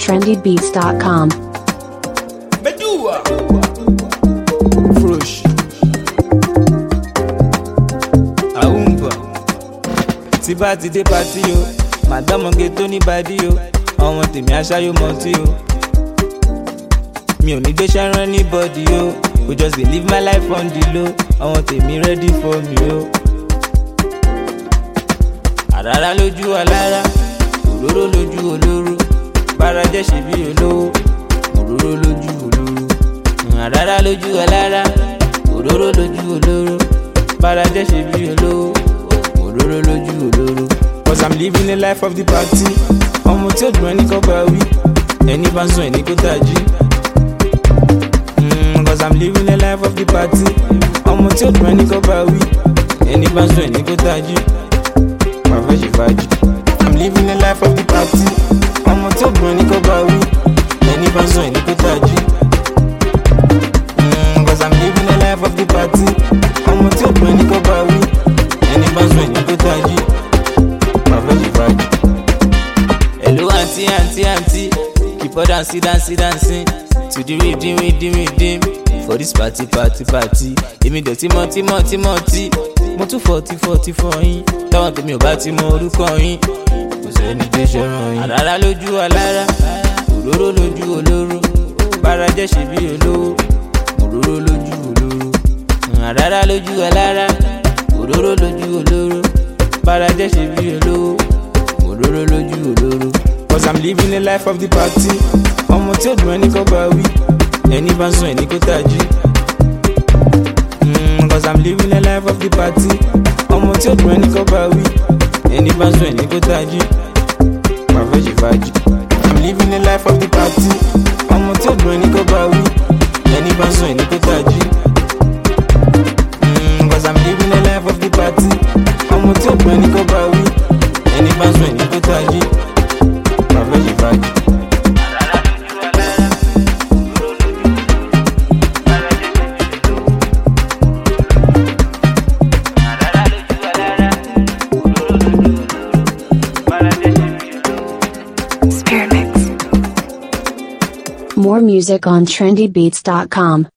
trendybeats.com. Medua Frush Aumba Tí bá ti dé party o, madam ọ̀gẹ̀ tó ní body o, ọmọ tèmi aṣáyó mọtí o. Mi ò ní gbé ṣẹ́rán anybody o, we just dey live my life on the low, ọmọ tèmi ready for me o. Àràrá lójú alára, òróró lójú olóró, bára jẹ́ ṣe bí olówó, òróró lójú olóró. Àràrá lójú alára, òróró lójú olóró, bára jẹ́ ṣe bí olówó, òróró lójú olóró. Cause I'm living the life of the party, ọmọ tí ó dùn ẹni kọ́ bá wí, ẹni bá ń sùn ẹni kó tají. Cause I'm living the life of the party, ọmọ tí ó dùn ẹni kọ́ bá wí, ẹni bá ń sùn ẹni kó tají. I'm living the life of the party, ọmọ tí ó dùn ẹni kọ́ bá wí, ẹni bá ń sùn ẹni kó tají. Cause I'm living the life of the party, ọmọ tí ó dùn ẹni kọ́ bá wí, ẹni bá ń sùn ẹni kó tají. Hello auntie, auntie, auntie, keep on dancing, dancing, dancing to the rhythm, rhythm, rhythm. For this party, party, party. Èmi dọ̀tí mọ́tí, mọ́tí, mọ́tí. Mo tún 40, 40 for yín. Táwọn tèmi ò bá ti mọ orúkọ yín, kò sẹ́ni tó ṣẹ̀ràn yín. Àràrá lójú alára, òróró lójú olóró, bára jẹ́ ṣe bí olówó, òróró lójú olóró. Àràrá lójú alára, òróró lójú olóró, bára jẹ́ ṣe bí olówó, òróró lójú olóró. Cause I'm living the life of the party, ọmọ tí ó dùn ẹni kọ́ bá wí, ẹni bá ń sùn ẹni kó tají. Cause I'm living the life of the party, ọmọ tí ó dùn ẹni kọ́ bá wí, ẹni bá ń sùn ẹni kó tají. I'm living the life of the party, ọmọ tí ó dùn ẹni kọ́ bá wí, ẹni bá ń sùn ẹni kó tají. Cause I'm living the life of the party, ọmọ tí ó dùn ẹni kọ́ bá wí, ẹni bá ń sùn ẹni kó tají. More music on trendybeats.com.